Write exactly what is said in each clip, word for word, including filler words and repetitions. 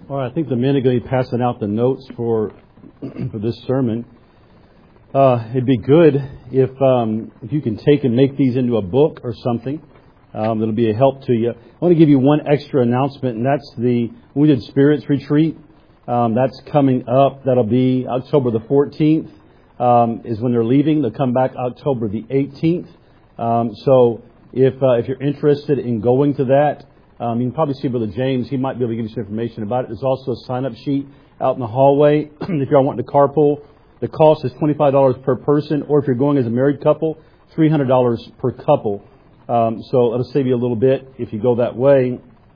All right, I think the men are going to be passing out the notes for for this sermon. Uh, it'd be good if um, if you can take and make these into a book or something. Um, that'll be a help to you. I want to give you one extra announcement, and that's the Wounded Spirits Retreat. Um, that's coming up. That'll be October the fourteenth um, is when they're leaving. They'll come back October the eighteenth. Um, so if uh, if you're interested in going to that, Um, you can probably see Brother James. He might be able to give you some information about it. There's also a sign-up sheet out in the hallway. If you're wanting to carpool, the cost is twenty-five dollars per person, or if you're going as a married couple, three hundred dollars per couple. Um, so it'll save you a little bit if you go that way.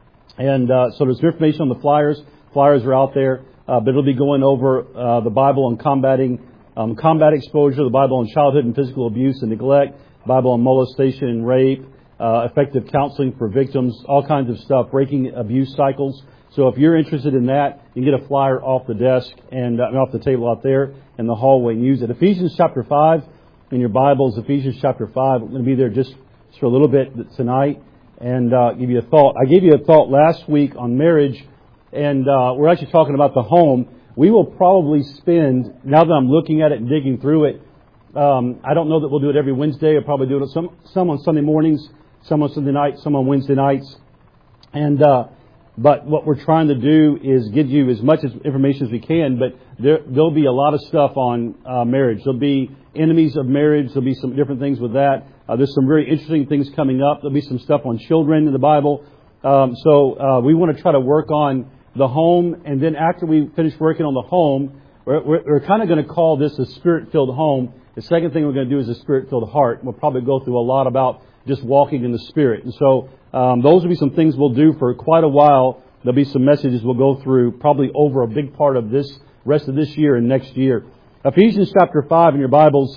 And uh, so there's information on the flyers. Flyers are out there, uh, but it'll be going over uh, the Bible on combating um, combat exposure, the Bible on childhood and physical abuse and neglect, Bible on molestation and rape, Uh, effective counseling for victims, all kinds of stuff, breaking abuse cycles. So if you're interested in that, you can get a flyer off the desk and uh, off the table out there in the hallway and use it. Ephesians chapter five in your Bibles, Ephesians chapter five. We're going to be there just, just for a little bit tonight and uh, give you a thought. I gave you a thought last week on marriage, and uh, we're actually talking about the home. We will probably spend, now that I'm looking at it and digging through it, um, I don't know that we'll do it every Wednesday. I'll probably do it some, some on Sunday mornings, some on Sunday nights, some on Wednesday nights. And, uh, but what we're trying to do is give you as much as information as we can, but there, there'll be a lot of stuff on uh, marriage. There'll be enemies of marriage. There'll be some different things with that. Uh, there's some very interesting things coming up. There'll be some stuff on children in the Bible. Um, so, uh, we want to try to work on the home. And then after we finish working on the home, we're, we're, we're kind of going to call this a spirit-filled home. The second thing we're going to do is a spirit-filled heart. We'll probably go through a lot about just walking in the Spirit. And so um, those will be some things we'll do for quite a while. There'll be some messages we'll go through probably over a big part of this rest of this year and next year. Ephesians chapter five in your Bibles,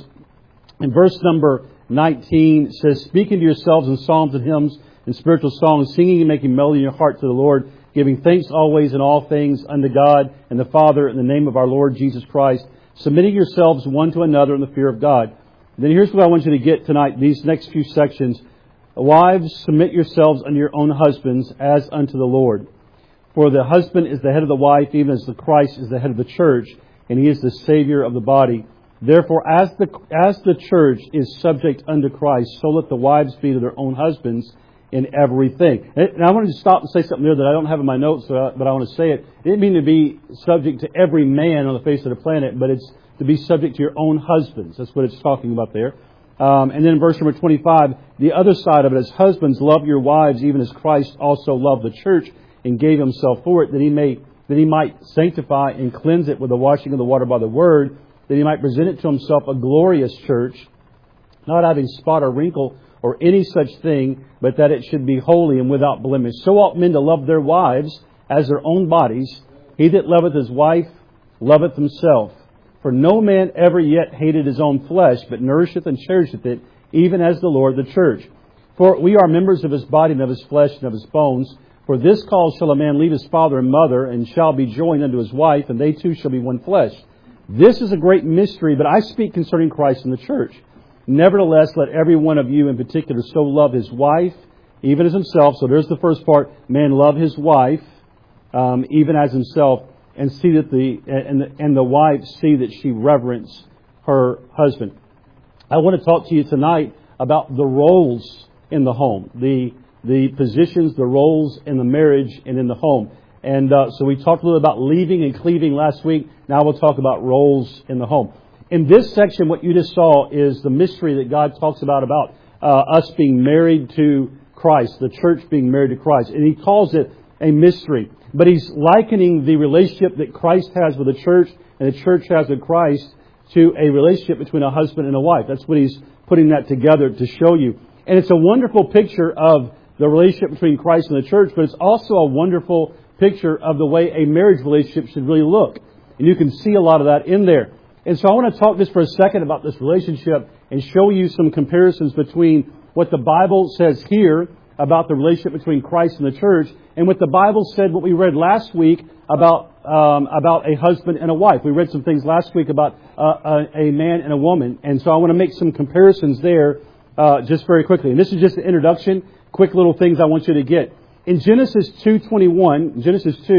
in verse number nineteen, says, "Speaking to yourselves in psalms and hymns and spiritual songs, singing and making melody in your heart to the Lord, giving thanks always in all things unto God and the Father in the name of our Lord Jesus Christ, submitting yourselves one to another in the fear of God." Then here's what I want you to get tonight, these next few sections. "Wives, submit yourselves unto your own husbands as unto the Lord. For the husband is the head of the wife, even as the Christ is the head of the church, and he is the Savior of the body. Therefore, as the as the church is subject unto Christ, so let the wives be to their own husbands in everything." And I wanted to stop and say something there that I don't have in my notes, but I want to say it. It didn't mean to be subject to every man on the face of the planet, but it's to be subject to your own husbands. That's what it's talking about there. Um, and then in verse number twenty-five, the other side of it is, "Husbands, love your wives, even as Christ also loved the church and gave himself for it, that he may that he might sanctify and cleanse it with the washing of the water by the word, that he might present it to himself a glorious church, not having spot or wrinkle or any such thing, but that it should be holy and without blemish. So ought men to love their wives as their own bodies. He that loveth his wife loveth himself. For no man ever yet hated his own flesh, but nourisheth and cherisheth it, even as the Lord the church. For we are members of his body and of his flesh and of his bones. For this cause shall a man leave his father and mother, and shall be joined unto his wife, and they two shall be one flesh. This is a great mystery, but I speak concerning Christ and the church. Nevertheless, let every one of you in particular so love his wife, even as himself." So there's the first part. Man love his wife, um, even as himself. And see that the and the, and the wife see that she reverence her husband. I want to talk to you tonight about the roles in the home, the the positions, the roles in the marriage and in the home. And uh, so we talked a little about leaving and cleaving last week. Now we'll talk about roles in the home. In this section, what you just saw is the mystery that God talks about about uh, us being married to Christ, the church being married to Christ, and He calls it a mystery. But He's likening the relationship that Christ has with the church and the church has with Christ to a relationship between a husband and a wife. That's what He's putting that together to show you. And it's a wonderful picture of the relationship between Christ and the church, but it's also a wonderful picture of the way a marriage relationship should really look. And you can see a lot of that in there. And so I want to talk just for a second about this relationship and show you some comparisons between what the Bible says here about the relationship between Christ and the church, and what the Bible said, what we read last week about um, about a husband and a wife. We read some things last week about uh, a, a man and a woman, and so I want to make some comparisons there uh, just very quickly. And this is just an introduction, quick little things I want you to get. In Genesis two twenty-one, Genesis two,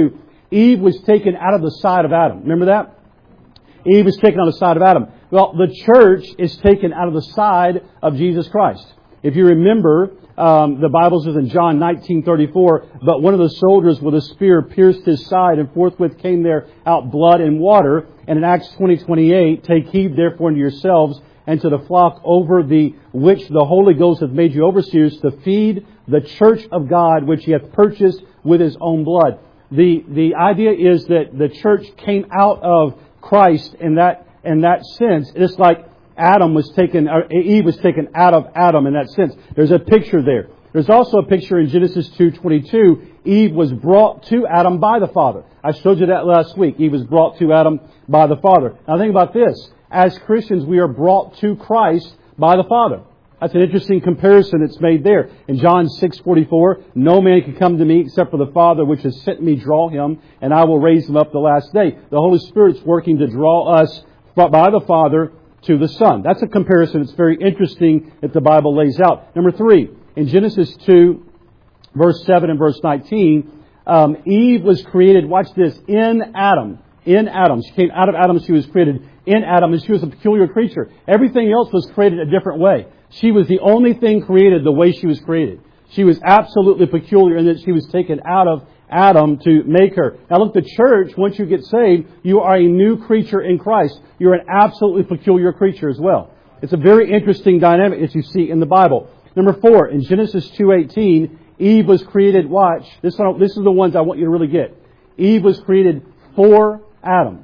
Eve was taken out of the side of Adam. Remember that? Eve was taken out of the side of Adam. Well, the church is taken out of the side of Jesus Christ. If you remember, um, the Bible says in John nineteen thirty-four, but one of the soldiers with a spear pierced his side, and forthwith came there out blood and water. And in Acts twenty twenty-eight, take heed therefore unto yourselves and to the flock over the which the Holy Ghost hath made you overseers, to feed the church of God, which He hath purchased with His own blood. The the idea is that the church came out of Christ in that in that sense. It's like Adam was taken, or Eve was taken out of Adam in that sense. There's a picture there. There's also a picture in Genesis two twenty-two. Eve was brought to Adam by the Father. I showed you that last week. Eve was brought to Adam by the Father. Now think about this. As Christians, we are brought to Christ by the Father. That's an interesting comparison that's made there. In John six forty-four, no man can come to me except for the Father which has sent me draw him, and I will raise him up the last day. The Holy Spirit's working to draw us by the Father to the Son. That's a comparison that's very interesting that the Bible lays out. Number three, in Genesis two, verse seven and verse nineteen, um, Eve was created, watch this, in Adam. In Adam. She came out of Adam. She was created in Adam, and she was a peculiar creature. Everything else was created a different way. She was the only thing created the way she was created. She was absolutely peculiar in that she was taken out of Adam to make her. Now look, the church, once you get saved, you are a new creature in Christ. You're an absolutely peculiar creature as well. It's a very interesting dynamic that you see in the Bible. Number four, in Genesis two eighteen, Eve was created, watch, this, one, this is the ones I want you to really get. Eve was created for Adam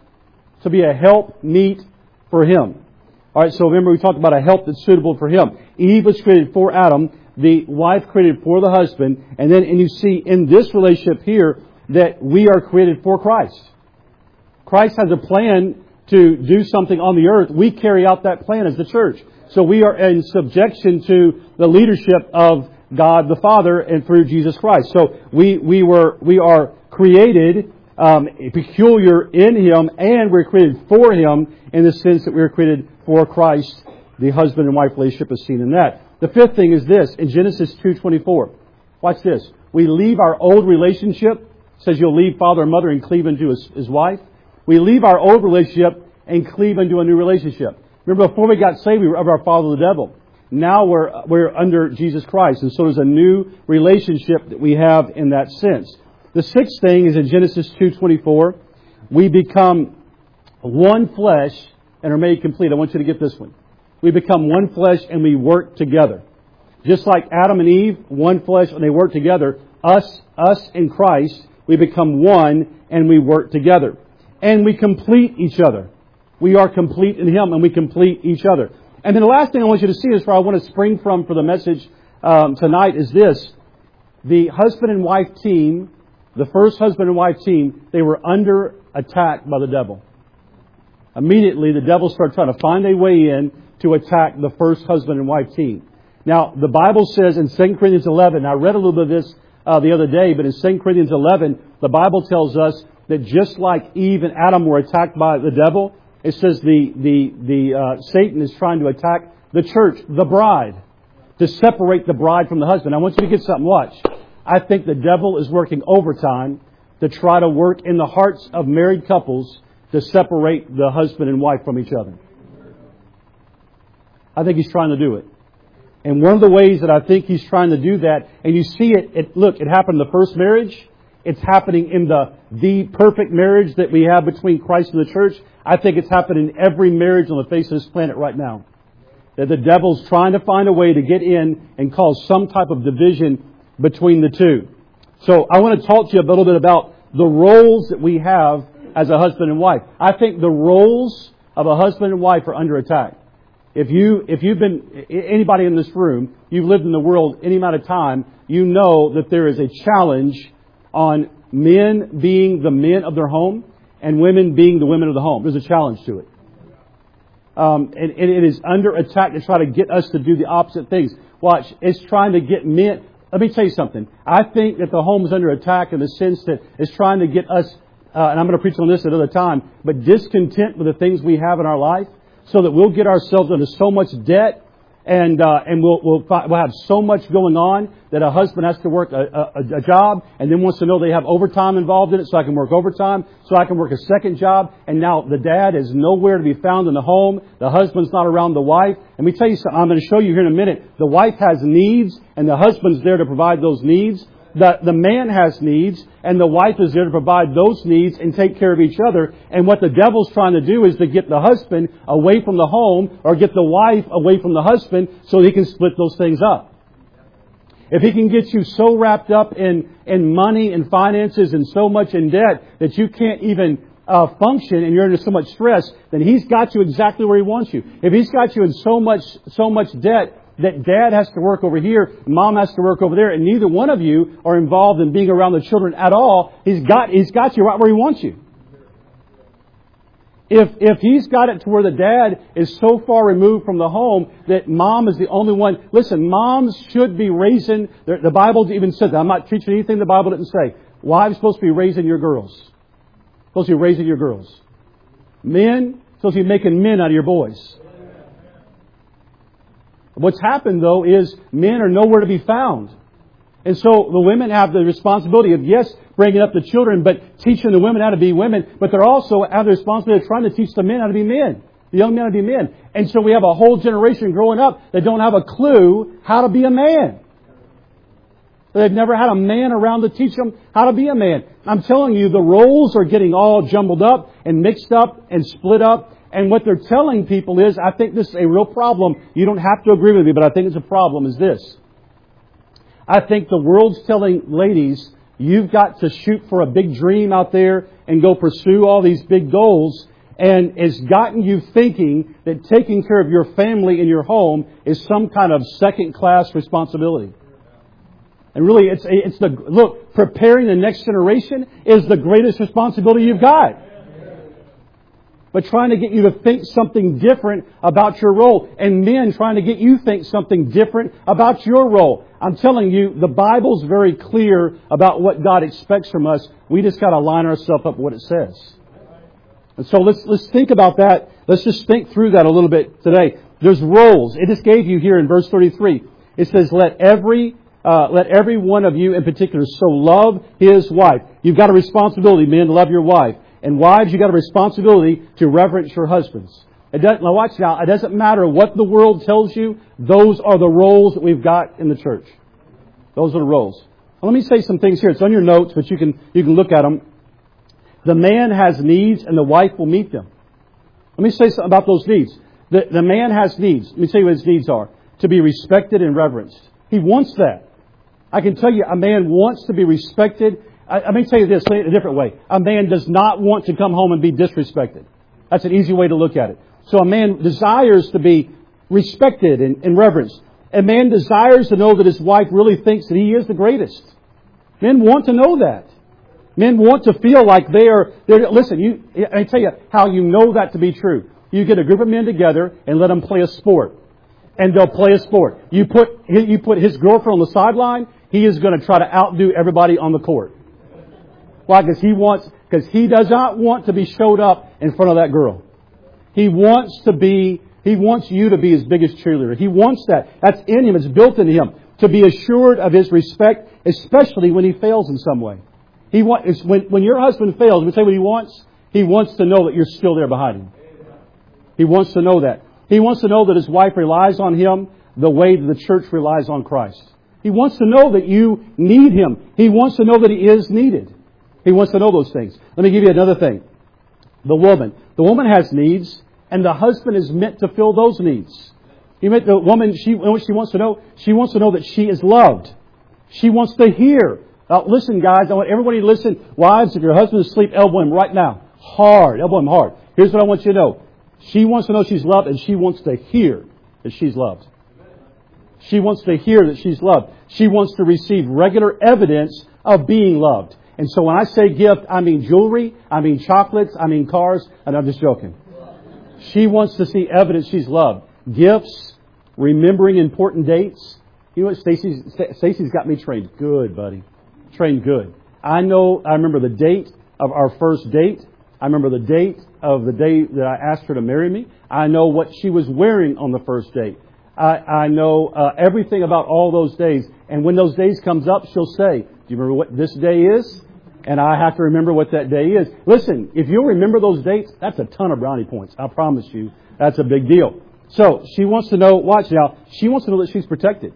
to be a help meet for him. All right, so remember we talked about a help that's suitable for him. Eve was created for Adam, the wife created for the husband, and then and you see in this relationship here that we are created for Christ. Christ has a plan to do something on the earth. We carry out that plan as the church. So we are in subjection to the leadership of God the Father and through Jesus Christ. So we we were we are created um, peculiar in Him, and we're created for Him in the sense that we were created for Christ. The husband and wife relationship is seen in that. The fifth thing is this, in Genesis two twenty-four. Watch this. We leave our old relationship. It says you'll leave father and mother and cleave into his, his wife. We leave our old relationship and cleave into a new relationship. Remember, before we got saved, we were of our father the devil. Now we're we're under Jesus Christ. And so there's a new relationship that we have in that sense. The sixth thing is in Genesis two twenty-four. We become one flesh and are made complete. I want you to get this one. We become one flesh and we work together. Just like Adam and Eve, one flesh, and they work together. Us, us in Christ, we become one and we work together. And we complete each other. We are complete in Him and we complete each other. And then the last thing I want you to see is where I want to spring from for the message um, tonight is this. The husband and wife team, the first husband and wife team, they were under attack by the devil. Immediately, the devil started trying to find a way in to attack the first husband and wife team. Now, the Bible says in Second Corinthians eleven, I read a little bit of this uh, the other day, but in Second Corinthians eleven, the Bible tells us that just like Eve and Adam were attacked by the devil, it says the the the uh, Satan is trying to attack the church, the bride, to separate the bride from the husband. I want you to get something. Watch. I think the devil is working overtime to try to work in the hearts of married couples to separate the husband and wife from each other. I think he's trying to do it. And one of the ways that I think he's trying to do that, and you see it, it look, it happened in the first marriage. It's happening in the the perfect marriage that we have between Christ and the church. I think it's happening in every marriage on the face of this planet right now. That the devil's trying to find a way to get in and cause some type of division between the two. So I want to talk to you a little bit about the roles that we have as a husband and wife. I think the roles of a husband and wife are under attack. If you, if you've been, anybody in this room, you've lived in the world any amount of time, you know that there is a challenge on men being the men of their home and women being the women of the home. There's a challenge to it. Um, and, and it is under attack to try to get us to do the opposite things. Watch, it's trying to get men. Let me tell you something. I think that the home is under attack in the sense that it's trying to get us, uh, and I'm going to preach on this another time, but discontent with the things we have in our life, so that we'll get ourselves into so much debt And uh, and we'll, we'll we'll have so much going on that a husband has to work a, a, a job and then wants to know they have overtime involved in it, so I can work overtime, so I can work a second job. And now the dad is nowhere to be found in the home. The husband's not around the wife. Let me tell you something. I'm going to show you here in a minute. The wife has needs, and the husband's there to provide those needs. The, the man has needs, and the wife is there to provide those needs and take care of each other. And what the devil's trying to do is to get the husband away from the home or get the wife away from the husband so he can split those things up. If he can get you so wrapped up in, in money and finances and so much in debt that you can't even uh, function and you're under so much stress, then he's got you exactly where he wants you. If he's got you in so much, so much debt that dad has to work over here, mom has to work over there, and neither one of you are involved in being around the children at all, he's got, he's got you right where he wants you. If, if he's got it to where the dad is so far removed from the home that mom is the only one, listen, moms should be raising, the, the Bible even said that. I'm not teaching anything the Bible didn't say. Wives supposed to be raising your girls. Supposed to be raising your girls. Men, supposed to be making men out of your boys. What's happened, though, is men are nowhere to be found. And so the women have the responsibility of, yes, bringing up the children, but teaching the women how to be women. But they're also have the responsibility of trying to teach the men how to be men. The young men how to be men. And so we have a whole generation growing up that don't have a clue how to be a man. They've never had a man around to teach them how to be a man. I'm telling you, the roles are getting all jumbled up and mixed up and split up. And what they're telling people is, I think this is a real problem. You don't have to agree with me, but I think it's a problem, is this. I think the world's telling ladies, you've got to shoot for a big dream out there and go pursue all these big goals. And it's gotten you thinking that taking care of your family and your home is some kind of second-class responsibility. And really, it's, it's the, look, preparing the next generation is the greatest responsibility you've got. But trying to get you to think something different about your role. And men trying to get you to think something different about your role. I'm telling you, the Bible's very clear about what God expects from us. We just got to line ourselves up with what it says. And so let's let's think about that. Let's just think through that a little bit today. There's roles. It just gave you here in verse thirty-three. It says, let every uh, let every one of you in particular so love his wife. You've got a responsibility, men, to love your wife. And wives, you've got a responsibility to reverence your husbands. It doesn't, now watch now, it doesn't matter what the world tells you. Those are the roles that we've got in the church. Those are the roles. Well, let me say some things here. It's on your notes, but you can, you can look at them. The man has needs and the wife will meet them. Let me say something about those needs. The, the man has needs. Let me tell you what his needs are. To be respected and reverenced. He wants that. I can tell you, a man wants to be respected. I, I may tell you this in a different way. A man does not want to come home and be disrespected. That's an easy way to look at it. So a man desires to be respected and, and reverenced. A man desires to know that his wife really thinks that he is the greatest. Men want to know that. Men want to feel like they are, they're, listen, you, I tell you how you know that to be true. You get a group of men together and let them play a sport. And they'll play a sport. You put, you put his girlfriend on the sideline, he is going to try to outdo everybody on the court. Why? Because he wants, because he does not want to be showed up in front of that girl. He wants to be, he wants you to be his biggest cheerleader. He wants that. That's in him. It's built into him. To be assured of his respect, especially when he fails in some way. He wants, when, when your husband fails, we say what he wants? He wants to know that you're still there behind him. He wants to know that. He wants to know that his wife relies on him the way that the church relies on Christ. He wants to know that you need him. He wants to know that he is needed. He wants to know those things. Let me give you another thing. The woman. The woman has needs, and the husband is meant to fill those needs. You meant the woman, she, what she wants to know? She wants to know that she is loved. She wants to hear. Now, listen, guys. I want everybody to listen. Wives, if your husband is asleep, elbow him right now. Hard. Elbow him hard. Here's what I want you to know. She wants to know she's loved, and she wants to hear that she's loved. She wants to hear that she's loved. She wants to receive regular evidence of being loved. And so when I say gift, I mean jewelry, I mean chocolates, I mean cars, and I'm just joking. She wants to see evidence she's loved. Gifts, remembering important dates. You know what? Stacy's, Stacy's got me trained good, buddy. Trained good. I know, I remember the date of our first date. I remember the date of the day that I asked her to marry me. I know what she was wearing on the first date. I, I know uh, everything about all those days. And when those days comes up, she'll say, do you remember what this day is? And I have to remember what that day is. Listen, if you'll remember those dates, that's a ton of brownie points. I promise you, that's a big deal. So she wants to know, watch now, she wants to know that she's protected.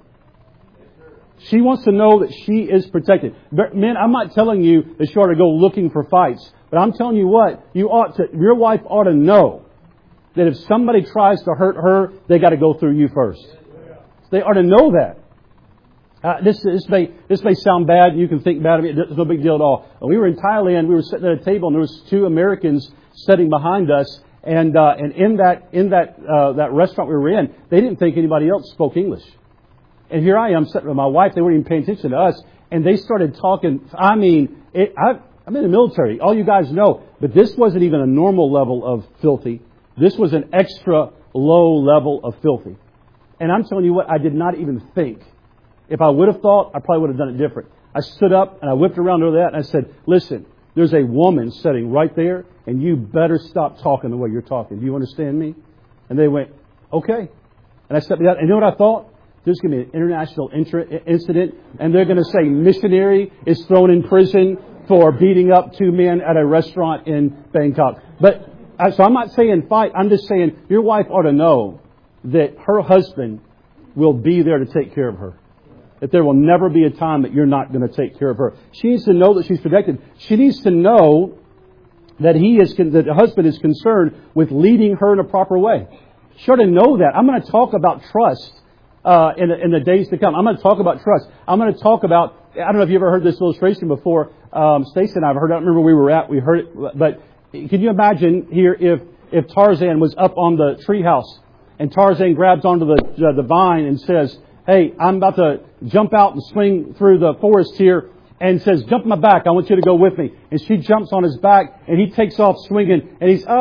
She wants to know that she is protected. Men, I'm not telling you that you ought to go looking for fights. But I'm telling you what, you ought to, your wife ought to know that if somebody tries to hurt her, they got to go through you first. They ought to know that. Uh, this, this may, this may sound bad. You can think bad of it. It's no big deal at all. We were in Thailand. We were sitting at a table and there was two Americans sitting behind us. And, uh, and in that, in that, uh, that restaurant we were in, they didn't think anybody else spoke English. And here I am sitting with my wife. They weren't even paying attention to us. And they started talking. I mean, it, I, I'm in the military. All you guys know. But this wasn't even a normal level of filthy. This was an extra low level of filthy. And I'm telling you what, I did not even think. If I would have thought, I probably would have done it different. I stood up and I whipped around over that and I said, listen, there's a woman sitting right there and you better stop talking the way you're talking. Do you understand me? And they went, okay. And I stepped out. And you know what I thought? There's going to be an international incident and they're going to say missionary is thrown in prison for beating up two men at a restaurant in Bangkok. But so I'm not saying fight. I'm just saying your wife ought to know that her husband will be there to take care of her. That there will never be a time that you're not going to take care of her. She needs to know that she's protected. She needs to know that he is, that the husband is concerned with leading her in a proper way. She ought to know that. I'm going to talk about trust uh, in, the, in the days to come. I'm going to talk about trust. I'm going to talk about, I don't know if you ever heard this illustration before. Um, Stacey and I have heard it. I don't remember where we were at. We heard it. But can you imagine here if, if Tarzan was up on the treehouse and Tarzan grabs onto the, uh, the vine and says, hey, I'm about to jump out and swing through the forest here, and says, jump my back. I want you to go with me. And she jumps on his back and he takes off swinging and he's,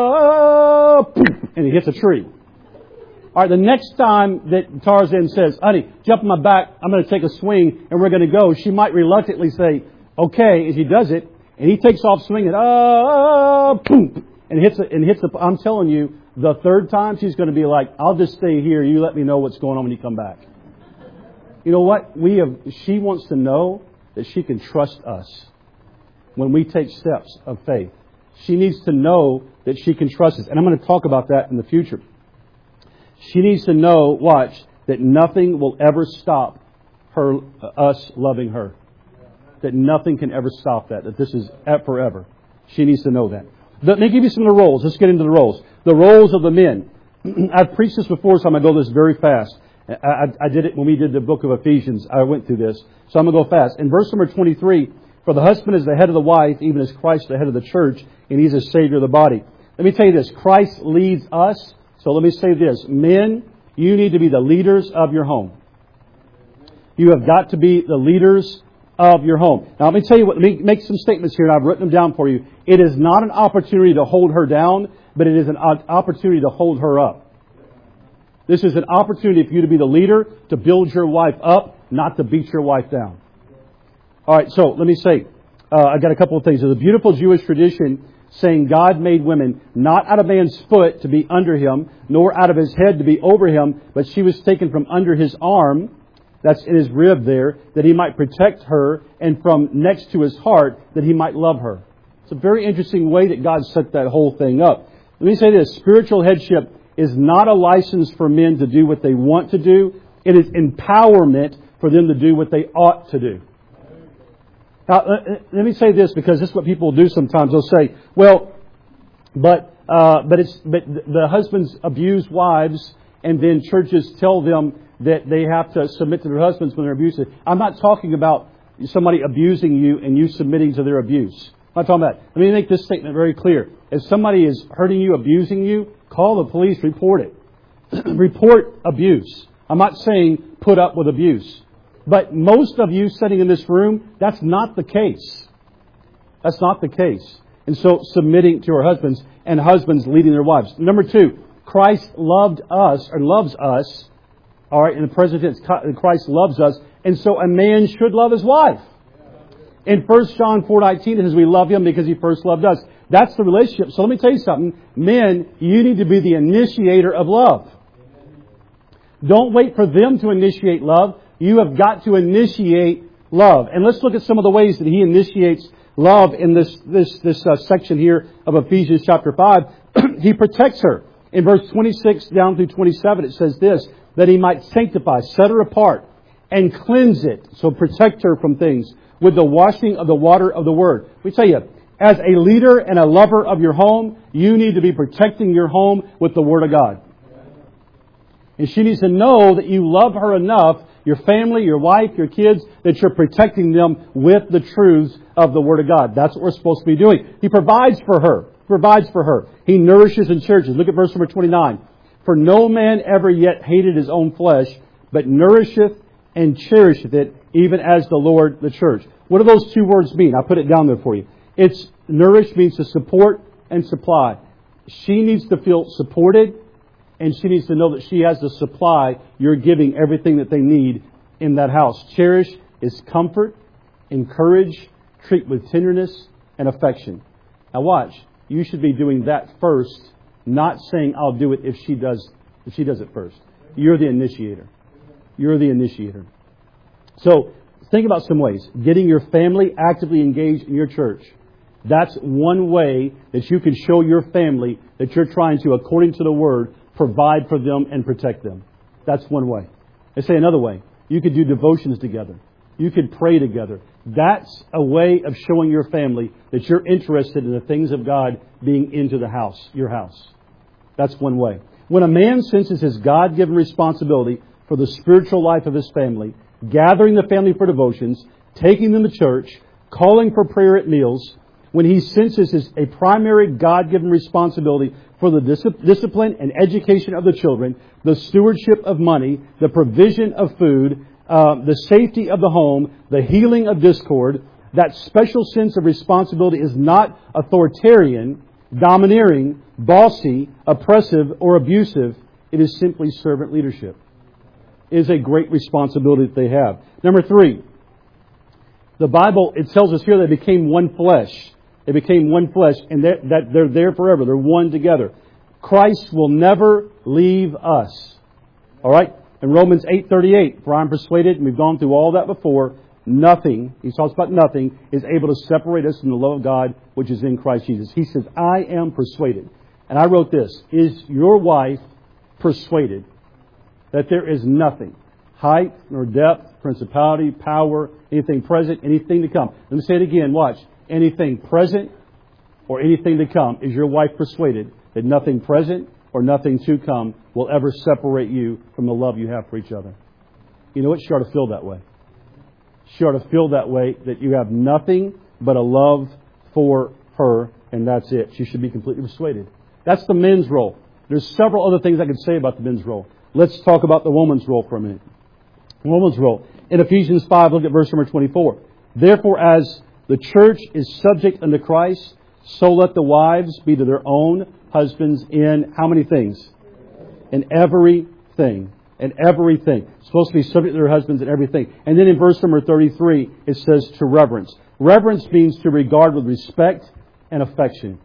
oh, and he hits a tree. All right, the next time that Tarzan says, honey, jump on my back, I'm going to take a swing and we're going to go, she might reluctantly say, okay, as he does it, and he takes off swinging, oh, and hits it, and hits the, I'm telling you, the third time she's going to be like, I'll just stay here. You let me know what's going on when you come back. You know what? We have, she wants to know that she can trust us when we take steps of faith. She needs to know that she can trust us. And I'm going to talk about that in the future. She needs to know, watch, that nothing will ever stop her, us loving her. That nothing can ever stop that. That this is forever. She needs to know that. Let me give you some of the roles. Let's get into the roles. The roles of the men. I've preached this before, so I'm going to go this very fast. I, I, I did it when we did the book of Ephesians. I went through this. So I'm going to go fast. In verse number twenty-three, for the husband is the head of the wife, even as Christ the head of the church, and He's a Savior of the body. Let me tell you this. Christ leads us. So let me say this. Men, you need to be the leaders of your home. You have got to be the leaders of your home. Now let me tell you what, let me make some statements here, and I've written them down for you. It is not an opportunity to hold her down, but it is an opportunity to hold her up. This is an opportunity for you to be the leader, to build your wife up, not to beat your wife down. All right, so let me say, uh, I got a couple of things. There's a beautiful Jewish tradition saying God made women not out of man's foot to be under him, nor out of his head to be over him, but she was taken from under his arm, that's in his rib there, that he might protect her, and from next to his heart, that he might love her. It's a very interesting way that God set that whole thing up. Let me say this. Spiritual headship is not a license for men to do what they want to do. It is empowerment for them to do what they ought to do. Now, let me say this, because this is what people do sometimes. They'll say, well, but uh, but it's but the husbands abuse wives, and then churches tell them that they have to submit to their husbands when they're abusive. I'm not talking about somebody abusing you and you submitting to their abuse. I'm not talking about that. Let me make this statement very clear. If somebody is hurting you, abusing you, call the police, report it. Report abuse. I'm not saying put up with abuse. But most of you sitting in this room, that's not the case. That's not the case. And so submitting to our husbands, and husbands leading their wives. Number two, Christ loved us, or loves us. All right, in the present tense, Christ loves us. And so a man should love his wife. In First John four nineteen, it says we love him because he first loved us. That's the relationship. So let me tell you something. Men, you need to be the initiator of love. Don't wait for them to initiate love. You have got to initiate love. And let's look at some of the ways that He initiates love in this this this uh, section here of Ephesians chapter five. He protects her. In verse twenty-six down through twenty-seven, it says this, that He might sanctify, set her apart, and cleanse it. So protect her from things with the washing of the water of the Word. We tell you, as a leader and a lover of your home, you need to be protecting your home with the Word of God. And she needs to know that you love her enough, your family, your wife, your kids, that you're protecting them with the truths of the Word of God. That's what we're supposed to be doing. He provides for her. Provides for her. He nourishes and cherishes. Look at verse number twenty-nine. For no man ever yet hated his own flesh, but nourisheth and cherisheth it, even as the Lord the church. What do those two words mean? I put it down there for you. It's nourish means to support and supply. She needs to feel supported, and she needs to know that she has the supply. You're giving everything that they need in that house. Cherish is comfort, encourage, treat with tenderness and affection. Now watch. You should be doing that first, not saying I'll do it if she does if she does it first. You're the initiator. You're the initiator. So think about some ways. Getting your family actively engaged in your church. That's one way that you can show your family that you're trying to, according to the Word, provide for them and protect them. That's one way. I say another way. You could do devotions together. You could pray together. That's a way of showing your family that you're interested in the things of God being into the house, your house. That's one way. When a man senses his God-given responsibility for the spiritual life of his family, gathering the family for devotions, taking them to church, calling for prayer at meals, when he senses his, a primary God-given responsibility for the dis- discipline and education of the children, the stewardship of money, the provision of food, uh, the safety of the home, the healing of discord, that special sense of responsibility is not authoritarian, domineering, bossy, oppressive, or abusive. It is simply servant leadership. It is a great responsibility that they have. Number three, the Bible, it tells us here they became one flesh. They became one flesh, and they're, that they're there forever. They're one together. Christ will never leave us. All right? In Romans eight thirty-eight, for I'm persuaded, and we've gone through all that before, nothing, he talks about nothing, is able to separate us from the love of God which is in Christ Jesus. He says, I am persuaded. And I wrote this, is your wife persuaded that there is nothing, height nor depth, principality, power, anything present, anything to come? Let me say it again, watch. Anything present or anything to come, is your wife persuaded that nothing present or nothing to come will ever separate you from the love you have for each other? You know what? She ought to feel that way. She ought to feel that way, that you have nothing but a love for her, and that's it. She should be completely persuaded. That's the men's role. There's several other things I could say about the men's role. Let's talk about the woman's role for a minute. The woman's role. In Ephesians five, look at verse number twenty-four. Therefore, as the church is subject unto Christ, so let the wives be to their own husbands in how many things? In everything. In everything. Supposed to be subject to their husbands in everything. And then in verse number thirty-three, it says to reverence. Reverence means to regard with respect and affection.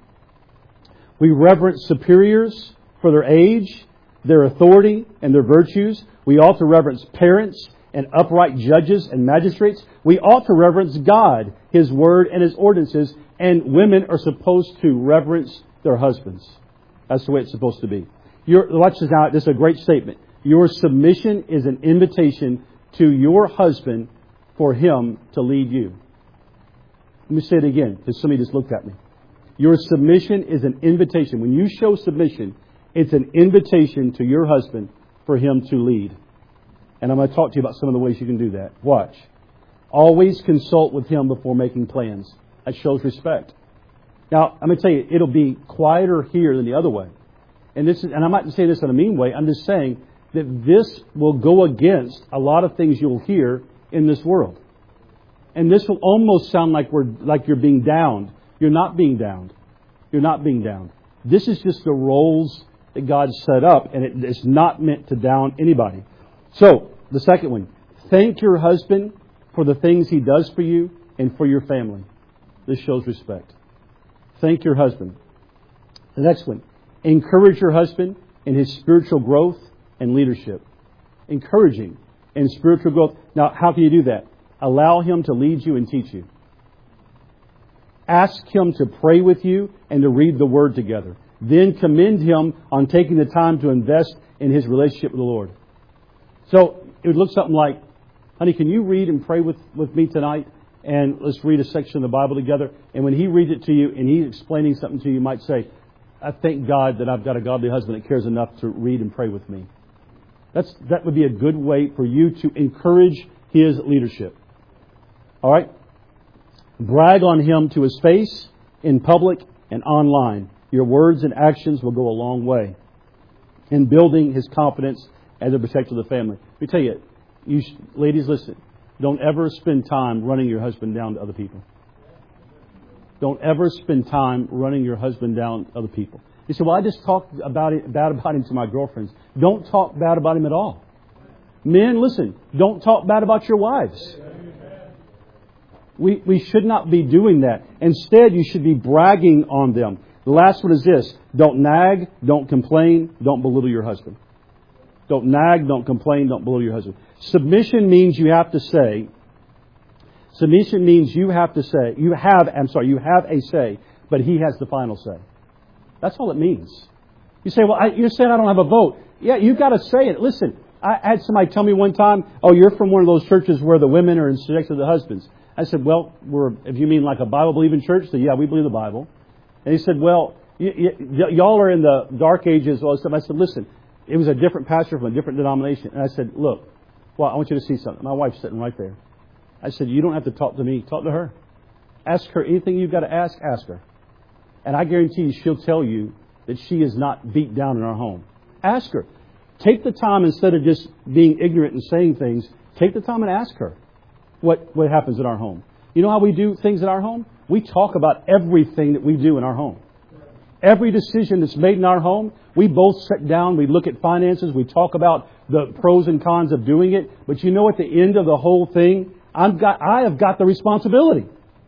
We reverence superiors for their age, their authority, and their virtues. We ought to reverence parents and upright judges and magistrates. We ought to reverence God, His Word, and His ordinances. And women are supposed to reverence their husbands. That's the way it's supposed to be. Your, watch this now. This is a great statement. Your submission is an invitation to your husband for him to lead you. Let me say it again, because somebody just looked at me. Your submission is an invitation. When you show submission, it's an invitation to your husband for him to lead. And I'm going to talk to you about some of the ways you can do that. Watch. Always consult with him before making plans. That shows respect. Now, I'm going to tell you, it'll be quieter here than the other way. And this is, and I'm not saying this in a mean way. I'm just saying that this will go against a lot of things you'll hear in this world. And this will almost sound like we're like you're being downed. You're not being downed. You're not being downed. This is just the roles that God set up, and it, it's not meant to down anybody. So, the second one, thank your husband for the things he does for you and for your family. This shows respect. Thank your husband. The next one, encourage your husband in his spiritual growth and leadership. encouraging and spiritual growth. Now, how can you do that? Allow Him to lead you and teach you. Ask Him to pray with you and to read the Word together. Then commend Him on taking the time to invest in his relationship with the Lord. So it would look something like, honey, can you read and pray with, with me tonight? And let's read a section of the Bible together. And when he reads it to you and he's explaining something to you, you might say, I thank God that I've got a godly husband that cares enough to read and pray with me. That's, that would be a good way for you to encourage his leadership. All right? Brag on him to his face, in public, and online. Your words and actions will go a long way in building his confidence as a protector of the family. Let me tell you, you sh- ladies, listen. Don't ever spend time running your husband down to other people. Don't ever spend time running your husband down to other people. You say, well, I just talked about it, bad about him to my girlfriends. Don't talk bad about him at all. Men, listen, don't talk bad about your wives. We, we should not be doing that. Instead, you should be bragging on them. The last one is this. Don't nag, don't complain, don't belittle your husband. Don't nag, don't complain, don't belittle your husband. Submission means you have to say, submission means you have to say, you have, I'm sorry, you have a say, but he has the final say. That's all it means. You say, well, I, you're saying I don't have a vote. Yeah, you've got to say it. Listen, I had somebody tell me one time, oh, you're from one of those churches where the women are in subjection to the husbands. I said, well, we're, if you mean like a Bible-believing church, then yeah, we believe the Bible. And he said, well, y- y- y'all are in the dark ages, all this stuff. I said, listen, it was a different pastor from a different denomination. And I said, look, well, I want you to see something. My wife's sitting right there. I said, you don't have to talk to me. Talk to her. Ask her anything you've got to ask, ask her. And I guarantee you she'll tell you that she is not beat down in our home. Ask her. Take the time, instead of just being ignorant and saying things, take the time and ask her what, what happens in our home. You know how we do things in our home? We talk about everything that we do in our home. Every decision that's made in our home, we both sit down, we look at finances, we talk about the pros and cons of doing it. But you know, at the end of the whole thing, I've got, I have got the responsibility.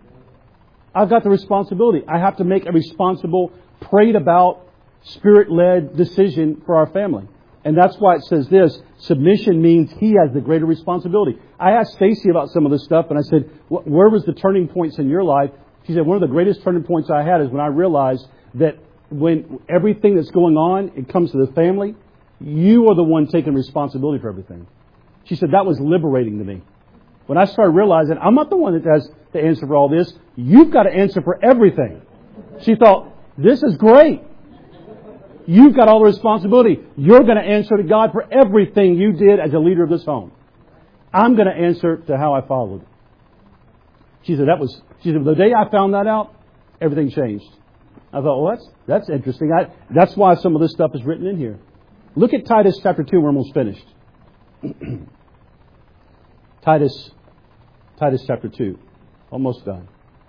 I've got the responsibility. I have to make a responsible, prayed about, Spirit-led decision for our family. And that's why it says this, submission means he has the greater responsibility. I asked Stacy about some of this stuff, and I said, where was the turning points in your life? She said, one of the greatest turning points I had is when I realized that when everything that's going on, it comes to the family, you are the one taking responsibility for everything. She said, that was liberating to me. When I started realizing I'm not the one that has the answer for all this, you've got to answer for everything. She thought, this is great. You've got all the responsibility. You're going to answer to God for everything you did as a leader of this home. I'm going to answer to how I followed. She said, that was, she said, the day I found that out, everything changed. I thought, well, that's, that's interesting. I, that's why some of this stuff is written in here. Look at Titus chapter two. We're almost finished. Titus, Titus chapter two. Almost done.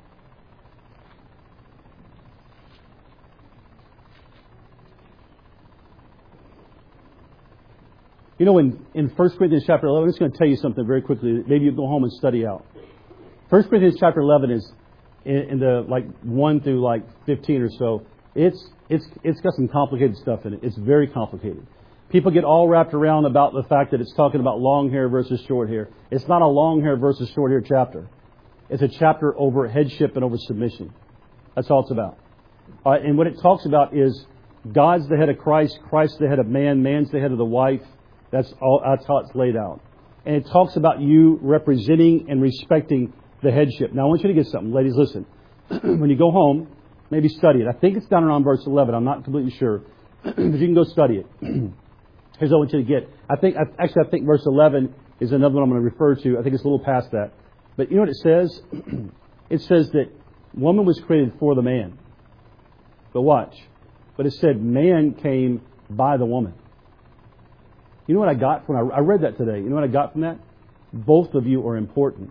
You know, in, in First Corinthians chapter eleven, I'm just going to tell you something very quickly that maybe you go home and study out. First Corinthians chapter eleven is in, in the like one through like fifteen or so. It's it's it's got some complicated stuff in it. It's very complicated. People get all wrapped around about the fact that it's talking about long hair versus short hair. It's not a long hair versus short hair chapter. It's a chapter over headship and over submission. That's all it's about. Uh, and what it talks about is God's the head of Christ, Christ's the head of man, man's the head of the wife. That's all. That's how it's laid out. And it talks about you representing and respecting the headship. Now, I want you to get something. Ladies, listen. When you go home, maybe study it. I think it's down around verse eleven. I'm not completely sure. But you can go study it. Here's what I want you to get. I think, actually, I think verse eleven is another one I'm going to refer to. I think it's a little past that. But you know what it says? It says that woman was created for the man. But watch. But it said man came by the woman. You know what I got from, I read that today. You know what I got from that? Both of you are important.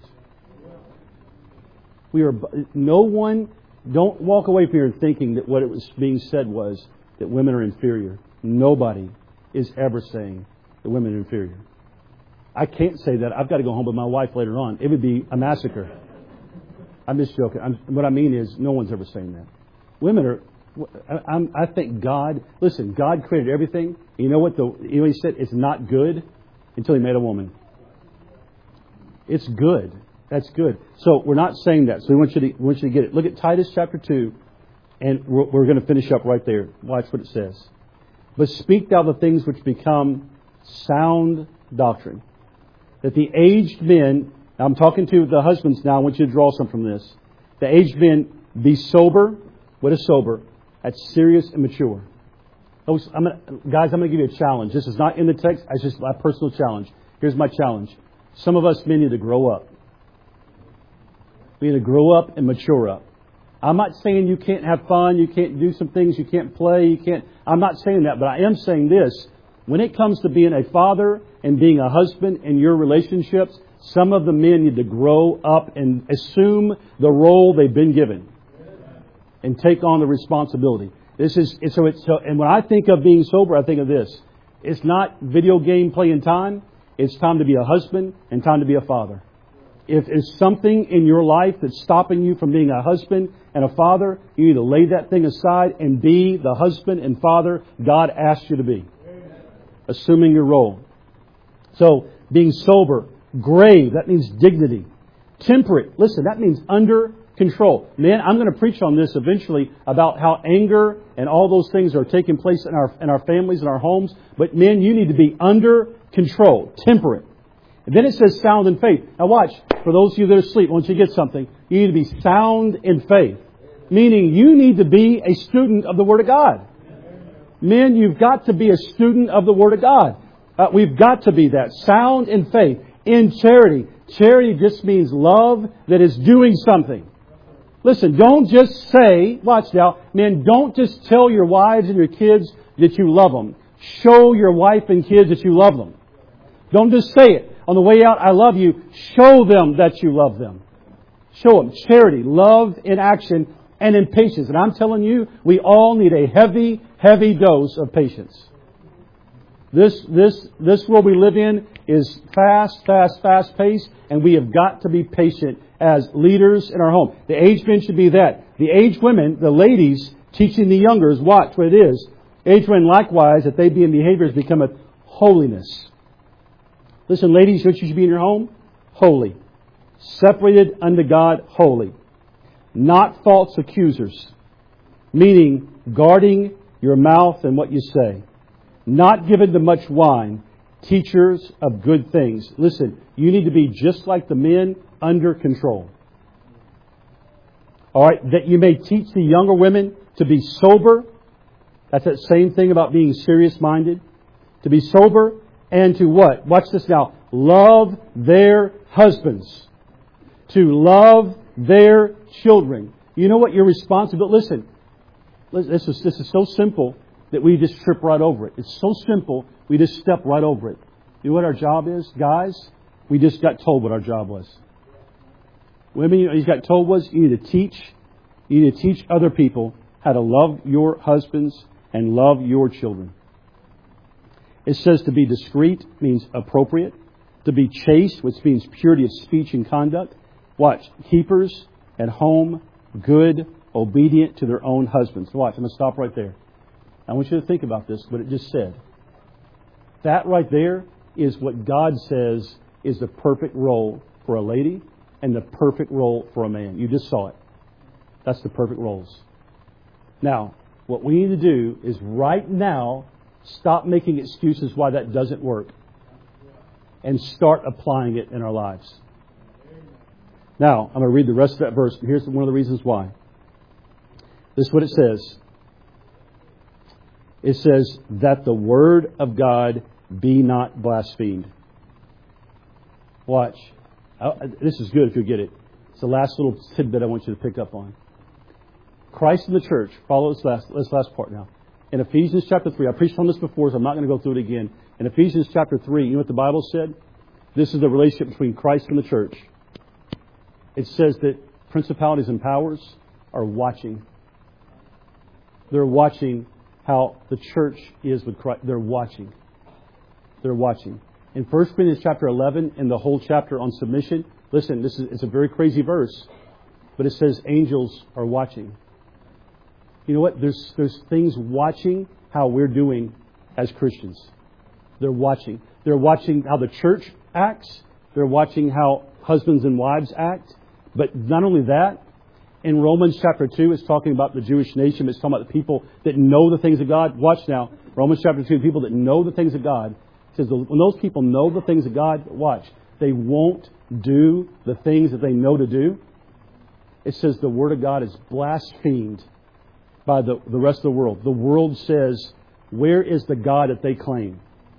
We are, no one, don't walk away from here thinking that what it was being said was that women are inferior. Nobody is ever saying that women are inferior. I can't say that. I've got to go home with my wife later on. It would be a massacre. I'm just joking. I'm, what I mean is no one's ever saying that. Women are, I, I think God, listen, God created everything. You know what the, you know he said? It's not good. until He made a woman. It's good. That's good. So we're not saying that. So we want you to, we want you to get it. Look at Titus chapter two, and we're, we're going to finish up right there. Watch what it says. But speak thou the things which become sound doctrine, that the aged men, I'm talking to the husbands now, I want you to draw some from this. The aged men be sober. What is sober? That's serious and mature. I'm gonna, guys, I'm going to give you a challenge. This is not in the text. It's just my personal challenge. Here's my challenge. Some of us men need to grow up. We need to grow up and mature up. I'm not saying you can't have fun, you can't do some things, you can't play, you can't. I'm not saying that, but I am saying this. When it comes to being a father and being a husband in your relationships, some of the men need to grow up and assume the role they've been given and take on the responsibility. This is so. It's so. And when I think of being sober, I think of this. It's not video game playing time. It's time to be a husband and time to be a father. If there's something in your life that's stopping you from being a husband and a father, you need to lay that thing aside and be the husband and father God asked you to be. Amen. Assuming your role. So, being sober, grave, that means dignity. Temperate, listen, that means under control. Man, I'm going to preach on this eventually about how anger and all those things are taking place in our in our families and our homes. But men, you need to be under control, temperate. And then it says sound in faith. Now watch, for those of you that are asleep, once you get something, you need to be sound in faith. Meaning you need to be a student of the Word of God. Men, you've got to be a student of the Word of God. Uh, we've got to be that. Sound in faith. In charity. Charity just means love that is doing something. Listen, don't just say, watch now, men, don't just tell your wives and your kids that you love them. Show your wife and kids that you love them. Don't just say it. On the way out, I love you. Show them that you love them. Show them charity, love in action, and in patience. And I'm telling you, we all need a heavy, heavy dose of patience. This, this, this world we live in is fast, fast, fast paced, and we have got to be patient as leaders in our home. The aged men should be that. The aged women, the ladies, teaching the youngers, watch what it is. Aged women likewise, that they be in behaviors become a holiness. Listen, ladies, what you should be in your home? Holy. Separated unto God, holy. Not false accusers. Meaning, guarding your mouth and what you say. Not given to much wine. Teachers of good things. Listen, you need to be just like the men, under control. All right, that you may teach the younger women to be sober. That's that same thing about being serious-minded. To be sober. And to what? Watch this now. Love their husbands. To love their children. You know what your responsibility... Listen, this is, this is so simple that we just trip right over it. It's so simple, we just step right over it. You know what our job is, guys? We just got told what our job was. Women, you know, you got told was you need to teach. You need to teach other people how to love your husbands and love your children. It says to be discreet means appropriate. To be chaste, which means purity of speech and conduct. Watch. Keepers at home, good, obedient to their own husbands. Watch. I'm going to stop right there. I want you to think about this, what it just said. That right there is what God says is the perfect role for a lady and the perfect role for a man. You just saw it. That's the perfect roles. Now, what we need to do is right now stop making excuses why that doesn't work and start applying it in our lives. Now, I'm going to read the rest of that verse. Here's one of the reasons why. This is what it says. It says that the word of God be not blasphemed. Watch. This is good if you get it. It's the last little tidbit I want you to pick up on. Christ in the church. Follow this last, this last part now. In Ephesians chapter three, I preached on this before, so I'm not going to go through it again. In Ephesians chapter three, you know what the Bible said? This is the relationship between Christ and the church. It says that principalities and powers are watching. They're watching how the church is with Christ. They're watching. They're watching. In First Corinthians chapter eleven, in the whole chapter on submission, listen, this is it's a very crazy verse, but it says angels are watching. You know what? There's there's things watching how we're doing as Christians. They're watching. They're watching how the church acts. They're watching how husbands and wives act. But not only that, in Romans chapter two, it's talking about the Jewish nation. It's talking about the people that know the things of God. Watch now. Romans chapter two, people that know the things of God. It says when those people know the things of God, watch, they won't do the things that they know to do. It says the Word of God is blasphemed by the, the rest of the world. The world says, where is the God that they claim?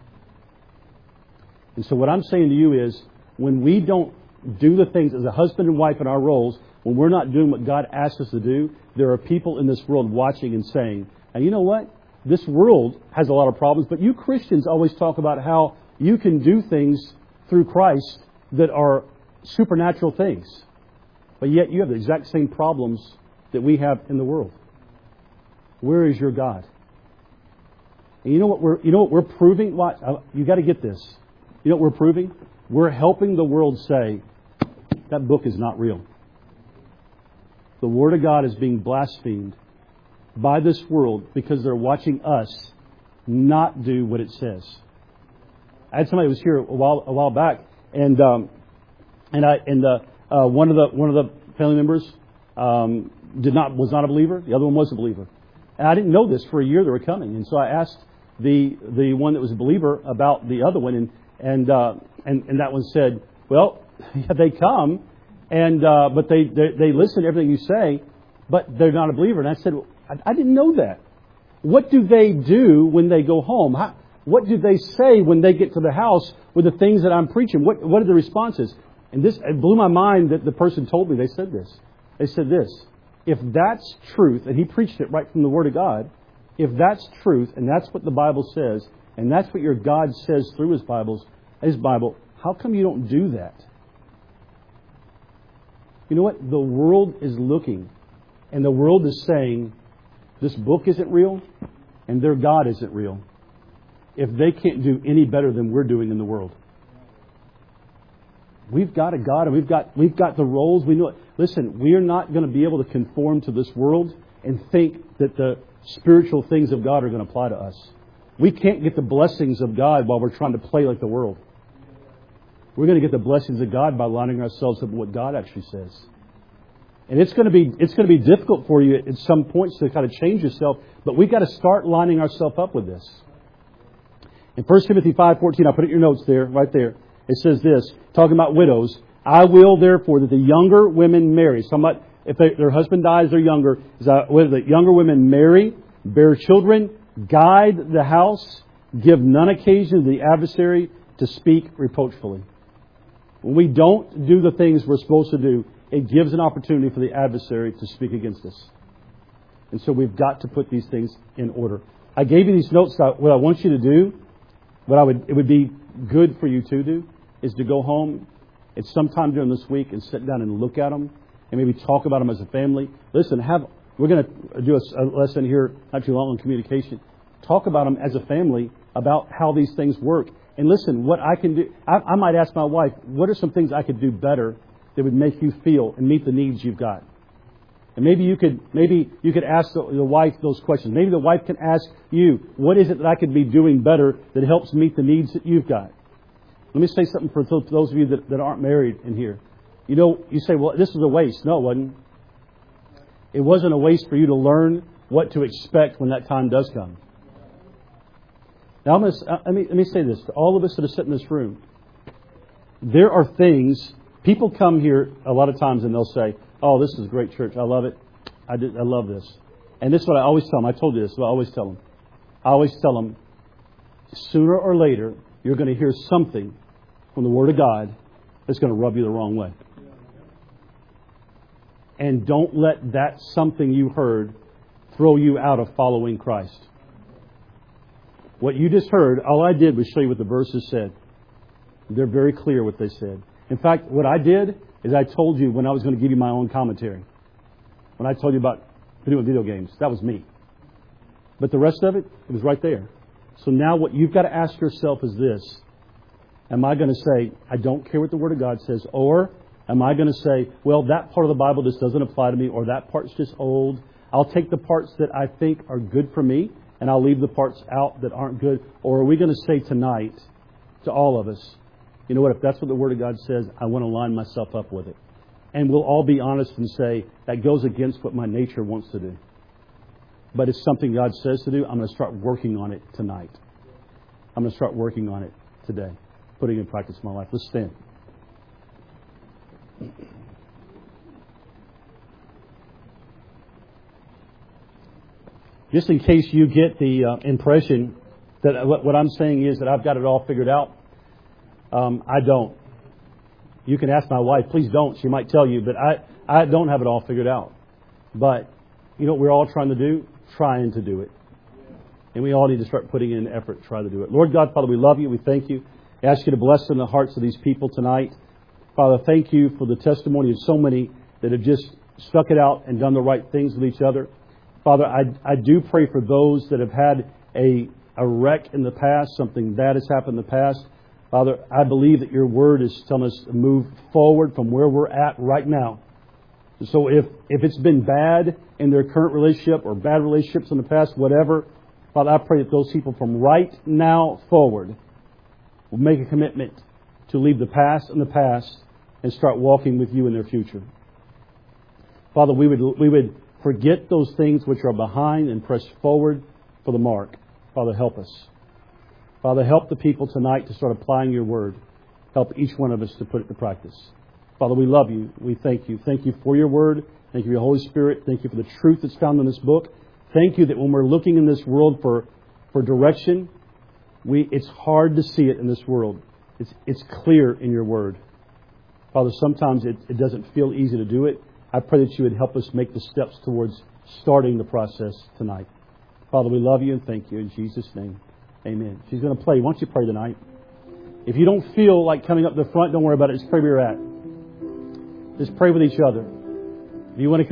And so what I'm saying to you is, when we don't do the things as a husband and wife in our roles, when we're not doing what God asks us to do, there are people in this world watching and saying, and you know what? This world has a lot of problems, but you Christians always talk about how you can do things through Christ that are supernatural things. But yet you have the exact same problems that we have in the world. Where is your God? And you know what we're you know what we're proving? What you got to get this. You know what we're proving? We're helping the world say that book is not real. The Word of God is being blasphemed by this world because they're watching us not do what it says. I had somebody who was here a while a while back, and um, and I and the uh, one of the one of the family members um, did not was not a believer. The other one was a believer, and I didn't know this for a year they were coming, and so I asked the the one that was a believer about the other one, and and uh, and, and that one said, well, yeah, they come, and uh, but they, they they listen to everything you say, but they're not a believer. And I said, well, I, I didn't know that. What do they do when they go home? How, what do they say when they get to the house with the things that I'm preaching? What what are the responses? And this it blew my mind that the person told me. They said this. They said this. If that's truth, and he preached it right from the Word of God, if that's truth, and that's what the Bible says, and that's what your God says through His Bibles, His Bible, how come you don't do that? You know what? The world is looking, and the world is saying, this book isn't real, and their God isn't real, if they can't do any better than we're doing in the world. We've got a God, and we've got we've got the roles. We know it. Listen, we are not going to be able to conform to this world and think that the spiritual things of God are going to apply to us. We can't get the blessings of God while we're trying to play like the world. We're going to get the blessings of God by lining ourselves up with what God actually says. And it's going to be it's going to be difficult for you at some points to kind of change yourself, but we've got to start lining ourselves up with this. In First Timothy five fourteen, I put it in your notes there, right there. It says this, talking about widows, I will therefore that the younger women marry. So about if they, their husband dies, they're younger. Is that whether the younger women marry, bear children, guide the house, give none occasion to the adversary to speak reproachfully. When we don't do the things we're supposed to do, it gives an opportunity for the adversary to speak against us. And so we've got to put these things in order. I gave you these notes. What I want you to do, what I would it would be good for you to do, is to go home at some time during this week and sit down and look at them and maybe talk about them as a family. Listen, have we're going to do a, a lesson here not too long on communication. Talk about them as a family, about how these things work. And listen, what I can do, I, I might ask my wife, what are some things I could do better that would make you feel and meet the needs you've got? And maybe you could, maybe you could ask the, the wife those questions. Maybe the wife can ask you, what is it that I could be doing better that helps meet the needs that you've got? Let me say something for those of you that, that aren't married in here. You know, you say, well, this is a waste. No, it wasn't. It wasn't a waste for you to learn what to expect when that time does come. Now, I'm going to, let, me, let me say this to all of us that are sitting in this room. There are things, people come here a lot of times and they'll say, oh, this is a great church. I love it. I, did, I love this. And this is what I always tell them. I told you this, but I always tell them. I always tell them, sooner or later, you're going to hear something from the Word of God that's going to rub you the wrong way. And don't let that something you heard throw you out of following Christ. What you just heard, all I did was show you what the verses said. They're very clear what they said. In fact, what I did is I told you when I was going to give you my own commentary. When I told you about doing video games, that was me. But the rest of it, it was right there. So now what you've got to ask yourself is this. Am I going to say, I don't care what the Word of God says? Or am I going to say, well, that part of the Bible just doesn't apply to me, or that part's just old. I'll take the parts that I think are good for me, and I'll leave the parts out that aren't good? Or are we going to say tonight to all of us, you know what, if that's what the Word of God says, I want to line myself up with it. And we'll all be honest and say, that goes against what my nature wants to do. But it's something God says to do. I'm going to start working on it tonight. I'm going to start working on it today. Putting it in practice in my life. Let's stand. Just in case you get the uh, impression that what, what I'm saying is that I've got it all figured out, um, I don't. You can ask my wife. Please don't. She might tell you. But I, I don't have it all figured out. But you know what we're all trying to do? Trying to do it. And we all need to start putting in effort to try to do it. Lord God, Father, we love you. We thank you. I ask you to bless in the hearts of these people tonight. Father, thank you for the testimony of so many that have just stuck it out and done the right things with each other. Father, I, I do pray for those that have had a, a wreck in the past, something bad has happened in the past. Father, I believe that your word is telling us to move forward from where we're at right now. So if, if it's been bad in their current relationship or bad relationships in the past, whatever, Father, I pray that those people from right now forward will make a commitment to leave the past in the past and start walking with you in their future. Father, we would we would forget those things which are behind and press forward for the mark. Father, help us. Father, help the people tonight to start applying your word. Help each one of us to put it to practice. Father, we love you. We thank you. Thank you for your word. Thank you for your Holy Spirit. Thank you for the truth that's found in this book. Thank you that when we're looking in this world for, for direction, we it's hard to see it in this world. It's, it's clear in your word. Father, sometimes it, it doesn't feel easy to do it. I pray that you would help us make the steps towards starting the process tonight. Father, we love you and thank you in Jesus' name. Amen. She's going to play. Why don't you pray tonight? If you don't feel like coming up the front, don't worry about it. Just pray where you're at. Just pray with each other. If you want to